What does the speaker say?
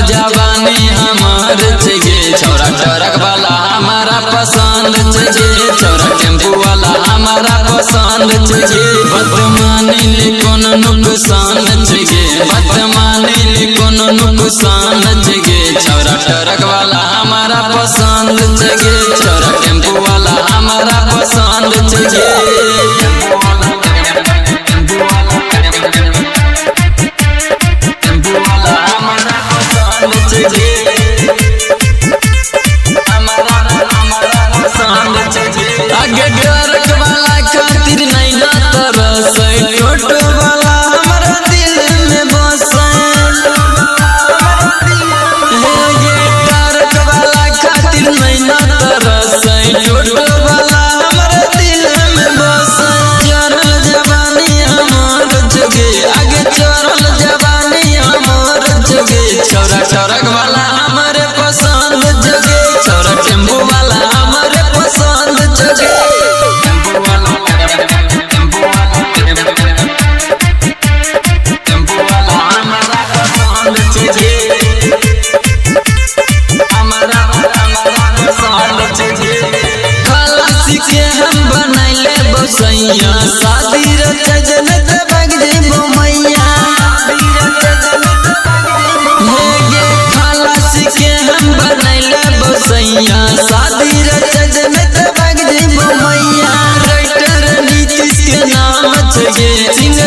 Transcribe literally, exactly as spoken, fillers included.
जवानी हमार छे छोरा ट्रक वाला हमारा पसंद छे छोरा टेम्पू वाला हमारा पसंद छे बदमानी ले कोनो नुकसान छे बदमानी ले कोनो नुकसान छे छोरा ट्रक वाला हमारा पसंद छे छोरा टेम्पू वाला हमारा पसंद छे आगे ट्रक वाला खातिर नहीं ना तरस ऑटो वाला हमारा दिल में बसे आगे ट्रक वाला खातिर नहीं ना तरस ऑटो वाला हमारा दिल में बसे चढ़ल जवानी हमार जगे आगे चढ़ल जवानी हमार जगे छोरा ट्रक वाला हमारे पसंद जगे छोरा टेम्पू वाला हमारे पसंद जगे बसैया शादी रजन बग देबो मैया हे खलास के हम बनैले बसैया शादी रजन बग देबो मैया राइटर नीतीश के नाम छे